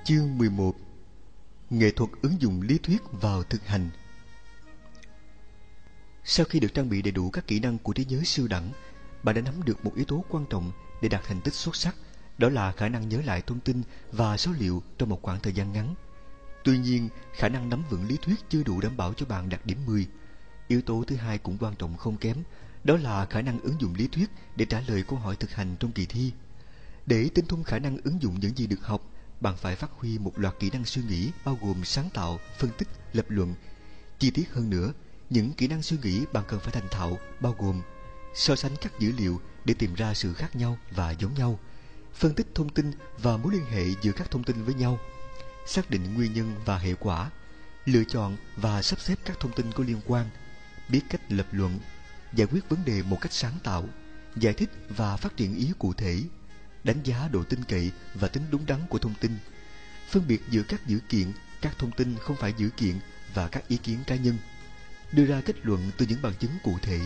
Chương 11. Nghệ thuật ứng dụng lý thuyết vào thực hành. Sau khi được trang bị đầy đủ các kỹ năng của trí nhớ siêu đẳng, bạn đã nắm được một yếu tố quan trọng để đạt thành tích xuất sắc, đó là khả năng nhớ lại thông tin và số liệu trong một khoảng thời gian ngắn. Tuy nhiên, khả năng nắm vững lý thuyết chưa đủ đảm bảo cho bạn đạt điểm 10. Yếu tố thứ hai cũng quan trọng không kém, đó là khả năng ứng dụng lý thuyết để trả lời câu hỏi thực hành trong kỳ thi. Để tinh thông khả năng ứng dụng những gì được học, bạn phải phát huy một loạt kỹ năng suy nghĩ bao gồm sáng tạo, phân tích, lập luận. Chi tiết hơn nữa, những kỹ năng suy nghĩ bạn cần phải thành thạo bao gồm so sánh các dữ liệu để tìm ra sự khác nhau và giống nhau, phân tích thông tin và mối liên hệ giữa các thông tin với nhau, xác định nguyên nhân và hệ quả, lựa chọn và sắp xếp các thông tin có liên quan, biết cách lập luận, giải quyết vấn đề một cách sáng tạo, giải thích và phát triển ý cụ thể, đánh giá độ tin cậy và tính đúng đắn của thông tin, phân biệt giữa các dữ kiện, các thông tin không phải dữ kiện và các ý kiến cá nhân, đưa ra kết luận từ những bằng chứng cụ thể.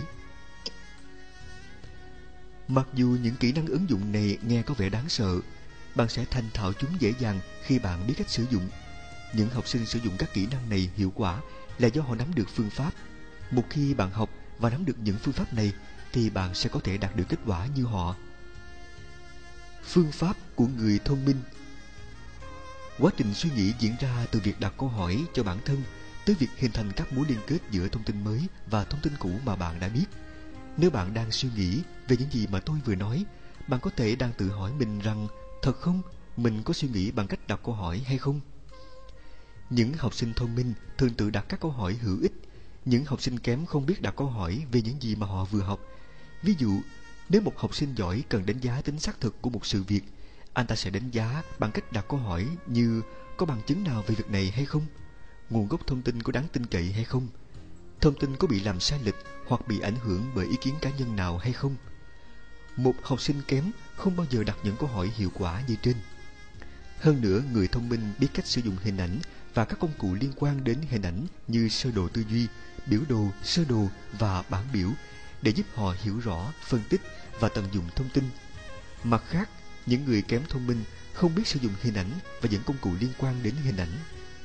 Mặc dù những kỹ năng ứng dụng này nghe có vẻ đáng sợ, bạn sẽ thành thạo chúng dễ dàng khi bạn biết cách sử dụng. Những học sinh sử dụng các kỹ năng này hiệu quả là do họ nắm được phương pháp. Một khi bạn học và nắm được những phương pháp này, thì bạn sẽ có thể đạt được kết quả như họ. Phương pháp của người thông minh. Quá trình suy nghĩ diễn ra từ việc đặt câu hỏi cho bản thân tới việc hình thành các mối liên kết giữa thông tin mới và thông tin cũ mà bạn đã biết. Nếu bạn đang suy nghĩ về những gì mà tôi vừa nói, bạn có thể đang tự hỏi mình rằng thật không, mình có suy nghĩ bằng cách đặt câu hỏi hay không? Những học sinh thông minh thường tự đặt các câu hỏi hữu ích. Những học sinh kém không biết đặt câu hỏi về những gì mà họ vừa học. Ví dụ, nếu một học sinh giỏi cần đánh giá tính xác thực của một sự việc, anh ta sẽ đánh giá bằng cách đặt câu hỏi như có bằng chứng nào về việc này hay không? Nguồn gốc thông tin có đáng tin cậy hay không? Thông tin có bị làm sai lệch hoặc bị ảnh hưởng bởi ý kiến cá nhân nào hay không? Một học sinh kém không bao giờ đặt những câu hỏi hiệu quả như trên. Hơn nữa, người thông minh biết cách sử dụng hình ảnh và các công cụ liên quan đến hình ảnh như sơ đồ tư duy, biểu đồ, sơ đồ và bảng biểu để giúp họ hiểu rõ, phân tích và tận dụng thông tin. Mặt khác, những người kém thông minh không biết sử dụng hình ảnh và những công cụ liên quan đến hình ảnh.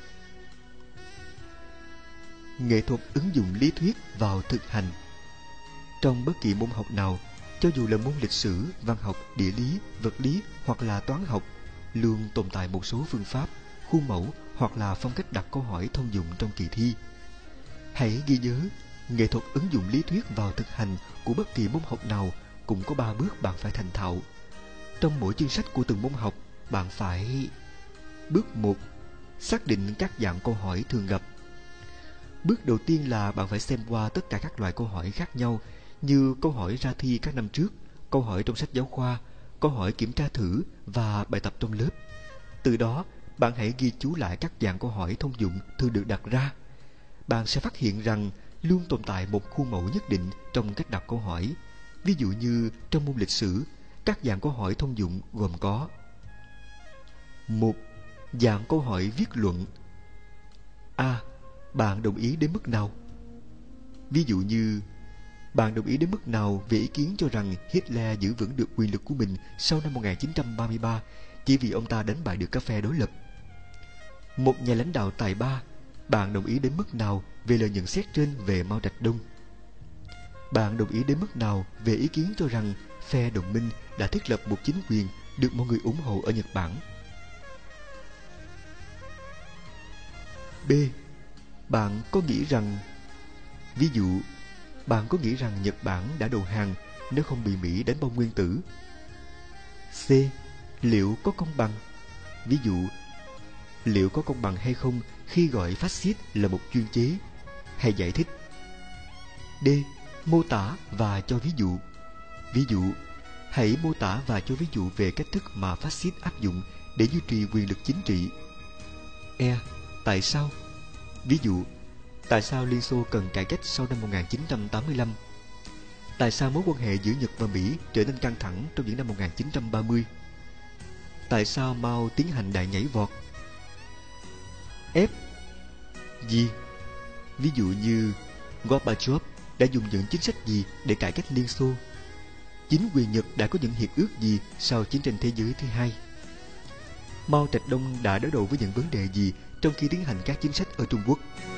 Nghệ thuật ứng dụng lý thuyết vào thực hành. Trong bất kỳ môn học nào, cho dù là môn lịch sử, văn học, địa lý, vật lý hoặc là toán học, luôn tồn tại một số phương pháp, khuôn mẫu hoặc là phong cách đặt câu hỏi thông dụng trong kỳ thi. Hãy ghi nhớ, nghệ thuật ứng dụng lý thuyết vào thực hành của bất kỳ môn học nào cũng có 3 bước bạn phải thành thạo. Trong mỗi chương sách của từng môn học, bạn phải: Bước 1. Xác định các dạng câu hỏi thường gặp. Bước đầu tiên là bạn phải xem qua tất cả các loại câu hỏi khác nhau như câu hỏi ra thi các năm trước, câu hỏi trong sách giáo khoa, câu hỏi kiểm tra thử và bài tập trong lớp. Từ đó, bạn hãy ghi chú lại các dạng câu hỏi thông dụng thường được đặt ra. Bạn sẽ phát hiện rằng luôn tồn tại một khuôn mẫu nhất định trong cách đặt câu hỏi. Ví dụ như trong môn lịch sử, các dạng câu hỏi thông dụng gồm có: 1. Dạng câu hỏi viết luận. A. Bạn đồng ý đến mức nào? Ví dụ như: Bạn đồng ý đến mức nào về ý kiến cho rằng Hitler giữ vững được quyền lực của mình sau năm 1933 chỉ vì ông ta đánh bại được các phe đối lập? Một nhà lãnh đạo tài ba, bạn đồng ý đến mức nào về lời nhận xét trên về Mao Trạch Đông? Bạn đồng ý đến mức nào về ý kiến cho rằng phe đồng minh đã thiết lập một chính quyền được mọi người ủng hộ ở Nhật Bản? B. Bạn có nghĩ rằng... Ví dụ, bạn có nghĩ rằng Nhật Bản đã đầu hàng nếu không bị Mỹ đánh bom nguyên tử? C. Liệu có công bằng? Ví dụ, liệu có công bằng hay không khi gọi phát xít là một chuyên chế? Hãy giải thích. D. Mô tả và cho ví dụ. Ví dụ, hãy mô tả và cho ví dụ về cách thức mà phát xít áp dụng để duy trì quyền lực chính trị. E. Tại sao? Ví dụ, tại sao Liên Xô cần cải cách sau năm 1985? Tại sao mối quan hệ giữa Nhật và Mỹ trở nên căng thẳng trong những năm 1930? Tại sao Mao tiến hành đại nhảy vọt? F. Gì? Ví dụ như Gorbachev đã dùng những chính sách gì để cải cách Liên Xô? Chính quyền Nhật đã có những hiệp ước gì sau chiến tranh thế giới thứ hai? Mao Trạch Đông đã đối đầu với những vấn đề gì trong khi tiến hành các chính sách ở Trung Quốc?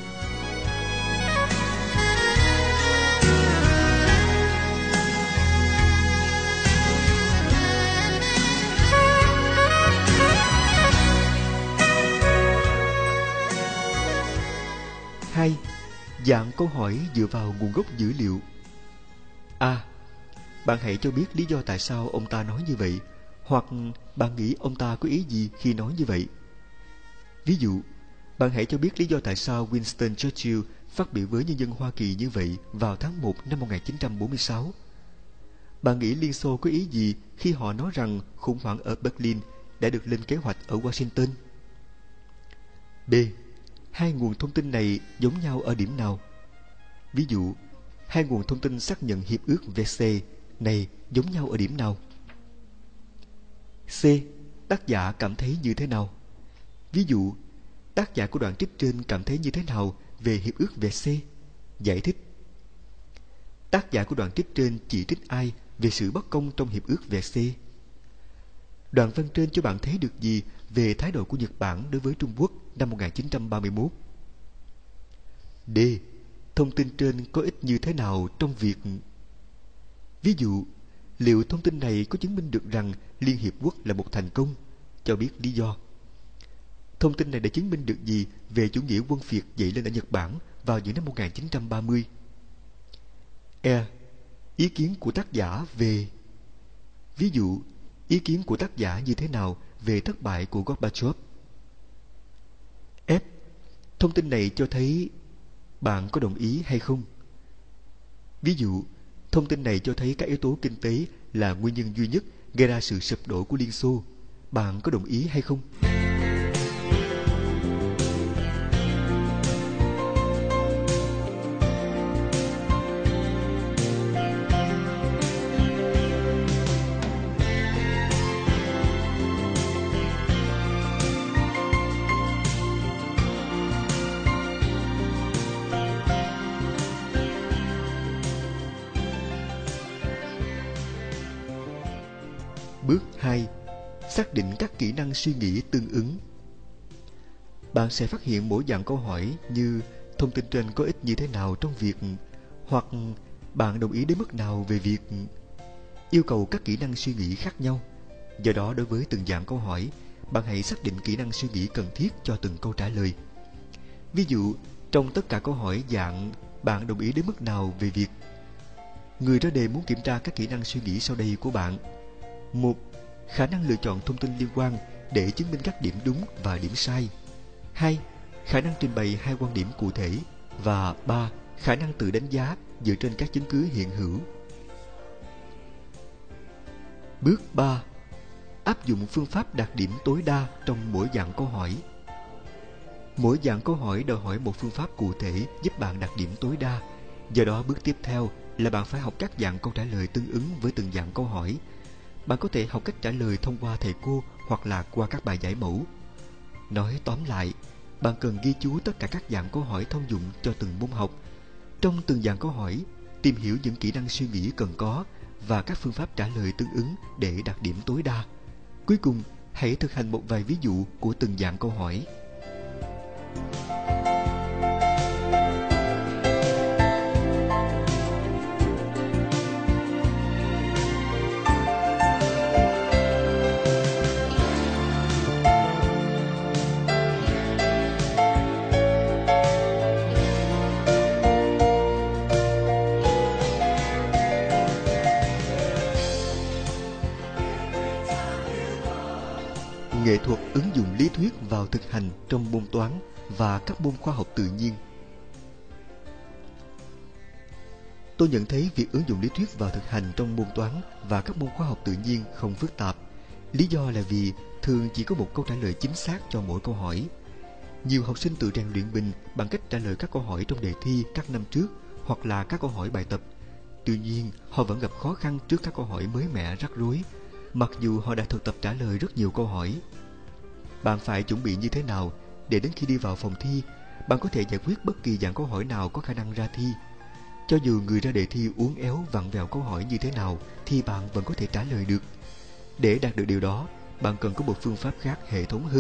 Hai, dạng câu hỏi dựa vào nguồn gốc dữ liệu. A. Bạn hãy cho biết lý do tại sao ông ta nói như vậy, hoặc bạn nghĩ ông ta có ý gì khi nói như vậy. Ví dụ, bạn hãy cho biết lý do tại sao Winston Churchill phát biểu với nhân dân Hoa Kỳ như vậy vào tháng 1 năm 1946. Bạn nghĩ Liên Xô có ý gì khi họ nói rằng khủng hoảng ở Berlin đã được lên kế hoạch ở Washington? B. Hai nguồn thông tin này giống nhau ở điểm nào? Ví dụ, hai nguồn thông tin xác nhận hiệp ước Versailles này giống nhau ở điểm nào? C. Tác giả cảm thấy như thế nào? Ví dụ, tác giả của đoạn trích trên cảm thấy như thế nào về hiệp ước Versailles? Giải thích. Tác giả của đoạn trích trên chỉ trích ai về sự bất công trong hiệp ước Versailles? Đoạn văn trên cho bạn thấy được gì về thái độ của Nhật Bản đối với Trung Quốc năm 1931? D. Thông tin trên có ích như thế nào trong việc... Ví dụ, liệu thông tin này có chứng minh được rằng Liên Hiệp Quốc là một thành công? Cho biết lý do. Thông tin này đã chứng minh được gì về chủ nghĩa quân Việt dậy lên ở Nhật Bản vào những năm 1930? E. Ý kiến của tác giả về... Ví dụ, ý kiến của tác giả như thế nào về thất bại của Gorbachev? F. Thông tin này cho thấy bạn có đồng ý hay không? Ví dụ, thông tin này cho thấy các yếu tố kinh tế là nguyên nhân duy nhất gây ra sự sụp đổ của Liên Xô. Bạn có đồng ý hay không? Bước 2. Xác định các kỹ năng suy nghĩ tương ứng. Bạn sẽ phát hiện mỗi dạng câu hỏi như thông tin trên có ích như thế nào trong việc, hoặc bạn đồng ý đến mức nào về việc, yêu cầu các kỹ năng suy nghĩ khác nhau. Do đó, đối với từng dạng câu hỏi, bạn hãy xác định kỹ năng suy nghĩ cần thiết cho từng câu trả lời. Ví dụ, trong tất cả câu hỏi dạng bạn đồng ý đến mức nào về việc, người ra đề muốn kiểm tra các kỹ năng suy nghĩ sau đây của bạn. 1. Khả năng lựa chọn thông tin liên quan để chứng minh các điểm đúng và điểm sai. 2. Khả năng trình bày hai quan điểm cụ thể. Và 3. Khả năng tự đánh giá dựa trên các chứng cứ hiện hữu. Bước 3. Áp dụng phương pháp đạt điểm tối đa trong mỗi dạng câu hỏi. Mỗi dạng câu hỏi đòi hỏi một phương pháp cụ thể giúp bạn đạt điểm tối đa. Do đó, bước tiếp theo là bạn phải học các dạng câu trả lời tương ứng với từng dạng câu hỏi. Bạn có thể học cách trả lời thông qua thầy cô hoặc là qua các bài giải mẫu. Nói tóm lại, bạn cần ghi chú tất cả các dạng câu hỏi thông dụng cho từng môn học. Trong từng dạng câu hỏi, tìm hiểu những kỹ năng suy nghĩ cần có và các phương pháp trả lời tương ứng để đạt điểm tối đa. Cuối cùng, hãy thực hành một vài ví dụ của từng dạng câu hỏi. Nghệ thuật ứng dụng lý thuyết vào thực hành trong môn toán và các môn khoa học tự nhiên. Tôi nhận thấy việc ứng dụng lý thuyết vào thực hành trong môn toán và các môn khoa học tự nhiên không phức tạp. Lý do là vì thường chỉ có một câu trả lời chính xác cho mỗi câu hỏi. Nhiều học sinh tự rèn luyện mình bằng cách trả lời các câu hỏi trong đề thi các năm trước hoặc là các câu hỏi bài tập. Tuy nhiên, họ vẫn gặp khó khăn trước các câu hỏi mới mẻ rắc rối, mặc dù họ đã thực tập trả lời rất nhiều câu hỏi. Bạn phải chuẩn bị như thế nào để đến khi đi vào phòng thi, bạn có thể giải quyết bất kỳ dạng câu hỏi nào có khả năng ra thi. Cho dù người ra đề thi uốn éo vặn vẹo câu hỏi như thế nào thì bạn vẫn có thể trả lời được. Để đạt được điều đó, bạn cần có một phương pháp khác hệ thống hơn.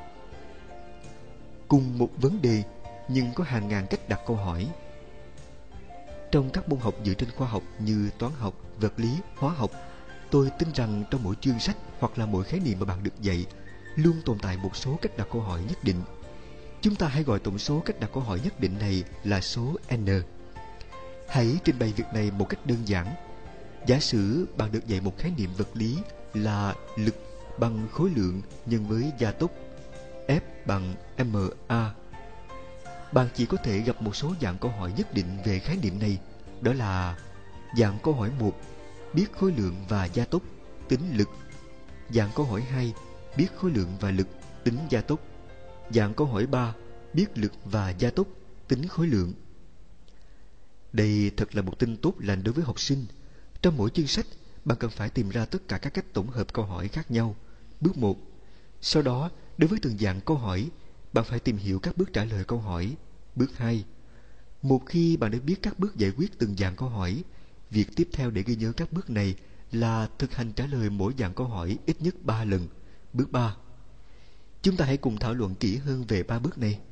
Cùng một vấn đề nhưng có hàng ngàn cách đặt câu hỏi. Trong các môn học dựa trên khoa học như toán học, vật lý, hóa học, tôi tin rằng trong mỗi chương sách hoặc là mỗi khái niệm mà bạn được dạy luôn tồn tại một số cách đặt câu hỏi nhất định. Chúng ta hãy gọi tổng số cách đặt câu hỏi nhất định này là số N. Hãy trình bày việc này một cách đơn giản. Giả sử bạn được dạy một khái niệm vật lý là lực bằng khối lượng nhân với gia tốc F bằng ma. Bạn chỉ có thể gặp một số dạng câu hỏi nhất định về khái niệm này. Đó là dạng câu hỏi 1, biết khối lượng và gia tốc, tính lực. Dạng câu hỏi 2, biết khối lượng và lực, tính gia tốc. Dạng câu hỏi 3, biết lực và gia tốc, tính khối lượng. Đây thật là một tin tốt lành đối với học sinh. Trong mỗi chương sách, bạn cần phải tìm ra tất cả các cách tổng hợp câu hỏi khác nhau. Bước 1. Sau đó, đối với từng dạng câu hỏi, bạn phải tìm hiểu các bước trả lời câu hỏi. Bước 2. Một khi bạn đã biết các bước giải quyết từng dạng câu hỏi, việc tiếp theo để ghi nhớ các bước này là thực hành trả lời mỗi dạng câu hỏi ít nhất 3 lần. Bước 3. Chúng ta hãy cùng thảo luận kỹ hơn về 3 bước này.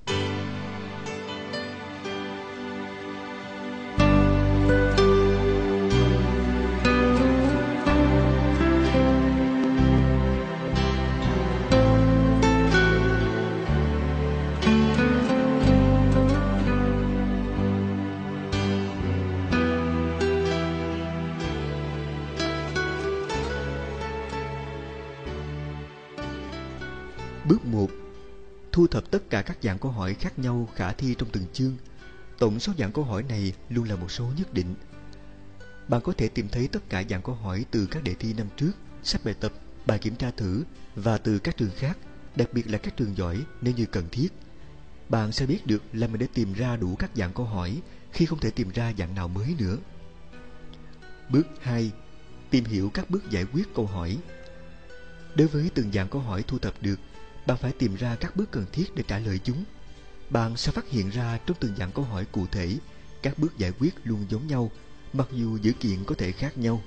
Bước 1. Thu thập tất cả các dạng câu hỏi khác nhau khả thi trong từng chương. Tổng số dạng câu hỏi này luôn là một số nhất định. Bạn có thể tìm thấy tất cả dạng câu hỏi từ các đề thi năm trước, sách bài tập, bài kiểm tra thử và từ các trường khác, đặc biệt là các trường giỏi nếu như cần thiết. Bạn sẽ biết được là mình đã tìm ra đủ các dạng câu hỏi khi không thể tìm ra dạng nào mới nữa. Bước 2. Tìm hiểu các bước giải quyết câu hỏi. Đối với từng dạng câu hỏi thu thập được, bạn phải tìm ra các bước cần thiết để trả lời chúng. Bạn sẽ phát hiện ra trong từng dạng câu hỏi cụ thể, các bước giải quyết luôn giống nhau, mặc dù dữ kiện có thể khác nhau.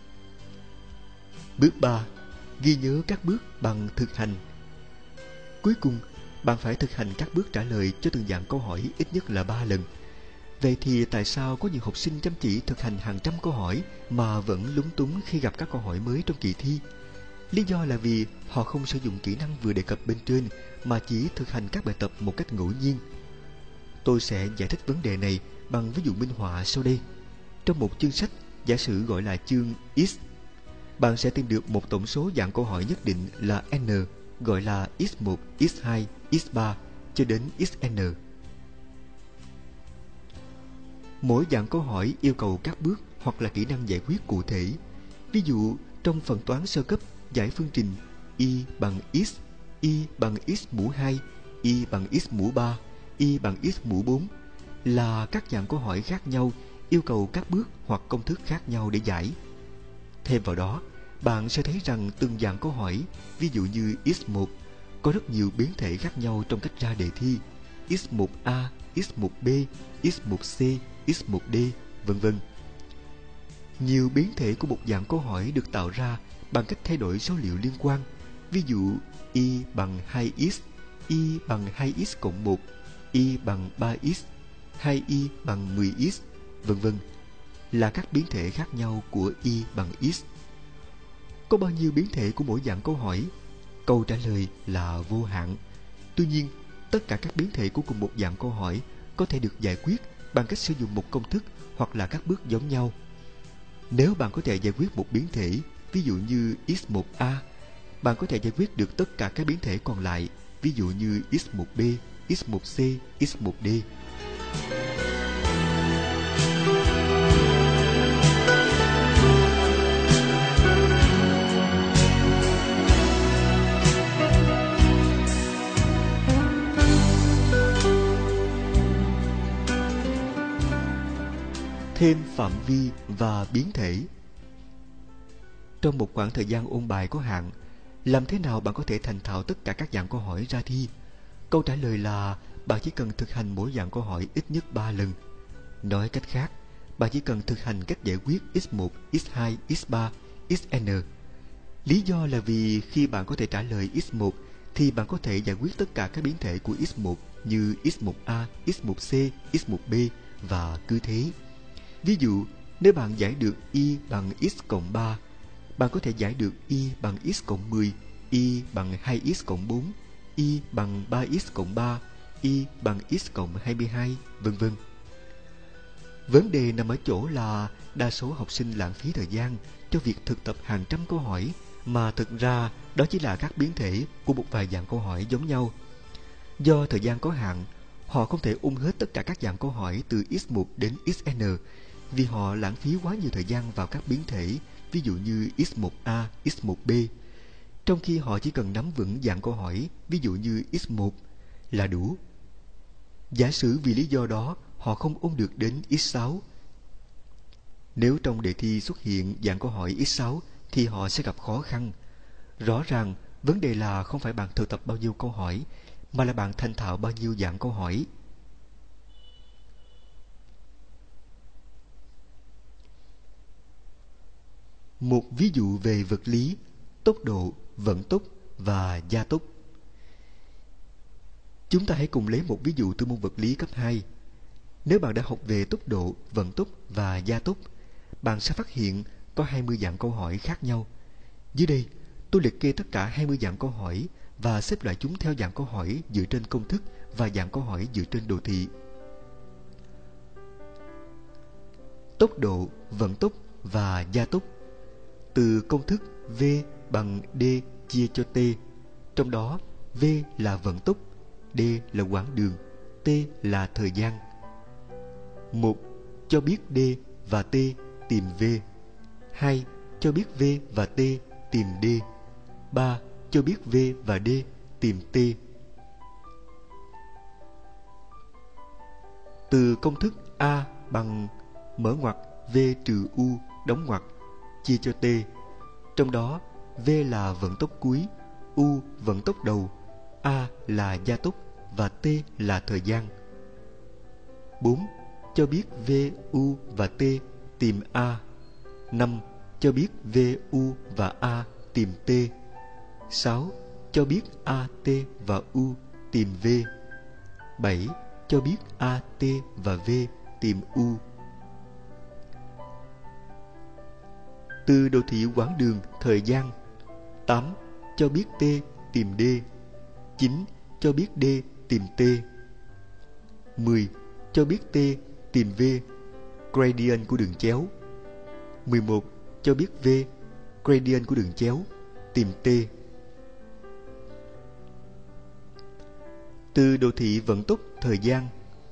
Bước 3. Ghi nhớ các bước bằng thực hành. Cuối cùng, bạn phải thực hành các bước trả lời cho từng dạng câu hỏi ít nhất là 3 lần. Vậy thì tại sao có nhiều học sinh chăm chỉ thực hành hàng trăm câu hỏi mà vẫn lúng túng khi gặp các câu hỏi mới trong kỳ thi? Lý do là vì họ không sử dụng kỹ năng vừa đề cập bên trên mà chỉ thực hành các bài tập một cách ngẫu nhiên. Tôi sẽ giải thích vấn đề này bằng ví dụ minh họa sau đây. Trong một chương sách, giả sử gọi là chương X, bạn sẽ tìm được một tổng số dạng câu hỏi nhất định là N, gọi là X1, X2, X3 cho đến Xn. Mỗi dạng câu hỏi yêu cầu các bước hoặc là kỹ năng giải quyết cụ thể. Ví dụ, trong phần toán sơ cấp, giải phương trình y bằng x, y bằng x mũ 2, y bằng x mũ 3, y bằng x mũ 4 là các dạng câu hỏi khác nhau yêu cầu các bước hoặc công thức khác nhau để giải. Thêm vào đó, bạn sẽ thấy rằng từng dạng câu hỏi, ví dụ như x1, có rất nhiều biến thể khác nhau trong cách ra đề thi, x1a, x1b, x1c, x1d, vân vân. Nhiều biến thể của một dạng câu hỏi được tạo ra bằng cách thay đổi số liệu liên quan. Ví dụ, y bằng 2x, y bằng 2x cộng 1, y bằng 3x, 2y bằng 10x, vân vân, là các biến thể khác nhau của y bằng x. Có bao nhiêu biến thể của mỗi dạng câu hỏi? Câu trả lời là vô hạn. Tuy nhiên, tất cả các biến thể của cùng một dạng câu hỏi có thể được giải quyết bằng cách sử dụng một công thức hoặc là các bước giống nhau. Nếu bạn có thể giải quyết một biến thể, ví dụ như x1a, bạn có thể giải quyết được tất cả các biến thể còn lại, ví dụ như x1b, x1c, x1d. Thêm phạm vi và biến thể. Trong một khoảng thời gian ôn bài có hạn, làm thế nào bạn có thể thành thạo tất cả các dạng câu hỏi ra thi? Câu trả lời là bạn chỉ cần thực hành mỗi dạng câu hỏi ít nhất 3 lần. Nói cách khác, bạn chỉ cần thực hành cách giải quyết x1, x2, x3, xn. Lý do là vì khi bạn có thể trả lời x1 thì bạn có thể giải quyết tất cả các biến thể của x1 như x1a, x1c, x1b và cứ thế. Ví dụ, nếu bạn giải được y bằng x cộng 3, bạn có thể giải được y bằng x cộng 10, y bằng 2x cộng 4, y bằng 3x cộng 3, y bằng x cộng 22, vân vân. Vấn đề nằm ở chỗ là đa số học sinh lãng phí thời gian cho việc thực tập hàng trăm câu hỏi mà thực ra đó chỉ là các biến thể của một vài dạng câu hỏi giống nhau. Do thời gian có hạn, họ không thể ôn hết tất cả các dạng câu hỏi từ x1 đến xn vì họ lãng phí quá nhiều thời gian vào các biến thể, ví dụ như x1a, x1b, trong khi họ chỉ cần nắm vững dạng câu hỏi, ví dụ như x1 là đủ. Giả sử vì lý do đó họ không ôn được đến x6. Nếu trong đề thi xuất hiện dạng câu hỏi x6 thì họ sẽ gặp khó khăn. Rõ ràng, vấn đề là không phải bạn thực tập bao nhiêu câu hỏi, mà là bạn thành thạo bao nhiêu dạng câu hỏi. Một ví dụ về vật lý, tốc độ, vận tốc và gia tốc. Chúng ta hãy cùng lấy một ví dụ từ môn vật lý cấp 2. Nếu bạn đã học về tốc độ, vận tốc và gia tốc, bạn sẽ phát hiện có 20 dạng câu hỏi khác nhau. Dưới đây, tôi liệt kê tất cả 20 dạng câu hỏi và xếp loại chúng theo dạng câu hỏi dựa trên công thức và dạng câu hỏi dựa trên đồ thị. Tốc độ, vận tốc và gia tốc. Từ công thức V bằng D chia cho T, trong đó V là vận tốc, D là quãng đường, T là thời gian. 1. Cho biết D và T tìm V. 2. Cho biết V và T tìm D. 3. Cho biết V và D tìm T. Từ công thức A bằng mở ngoặc V trừ U đóng ngoặc chia cho T, trong đó V là vận tốc cuối, U vận tốc đầu, A là gia tốc và T là thời gian. 4. Cho biết V, U và T tìm A. 5. Cho biết V, U và A tìm T. 6. Cho biết A, T và U tìm V. 7. Cho biết A, T và V tìm U. Từ đồ thị quãng đường thời gian. 8. Cho biết T tìm D. 9. Cho biết D tìm T. 10. Cho biết T tìm V, gradient của đường chéo. 11. Cho biết V, gradient của đường chéo, tìm T. Từ đồ thị vận tốc thời gian.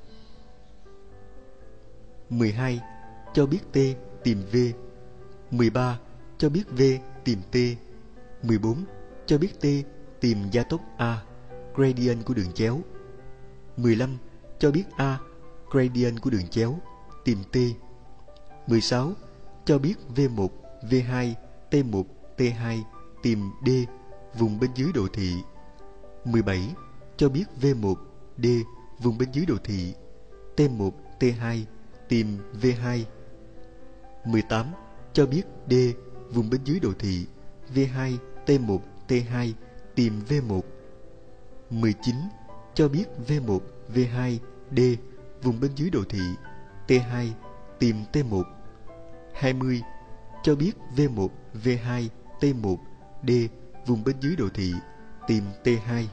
12. Cho biết T tìm V. 13. Cho biết V tìm T. 14. Cho biết T tìm gia tốc A, gradient của đường chéo. 15. Cho biết A, gradient của đường chéo, tìm T. 16. Cho biết V1, V2, T1, T2, tìm D, vùng bên dưới đồ thị. 17. Cho biết V1, D, vùng bên dưới đồ thị, T1, T2, tìm V2. 18. Cho biết D, vùng bên dưới đồ thị, V2, T1, T2, tìm V1. 19. Cho biết V1, V2, D, vùng bên dưới đồ thị, T2, tìm T1. 20. Cho biết V1, V2, T1, D, vùng bên dưới đồ thị, tìm T2.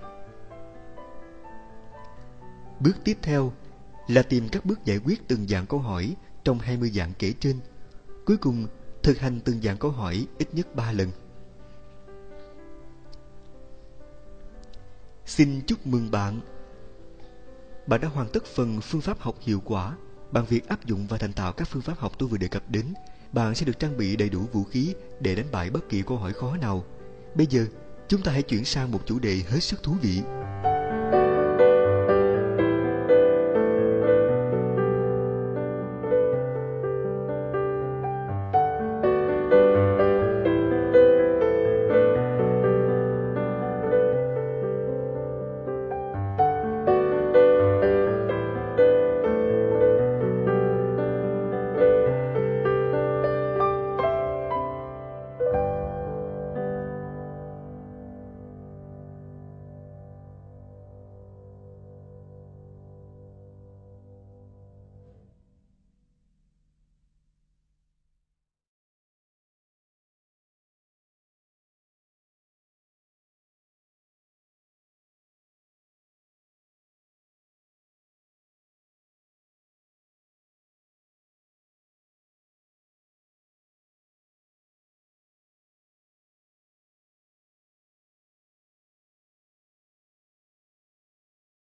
Bước tiếp theo là tìm các bước giải quyết từng dạng câu hỏi trong 20 dạng kể trên. Cuối cùng, thực hành từng dạng câu hỏi ít nhất 3 lần. Xin chúc mừng bạn! Bạn đã hoàn tất phần phương pháp học hiệu quả. Bằng việc áp dụng và thành thạo các phương pháp học tôi vừa đề cập đến, bạn sẽ được trang bị đầy đủ vũ khí để đánh bại bất kỳ câu hỏi khó nào. Bây giờ, chúng ta hãy chuyển sang một chủ đề hết sức thú vị.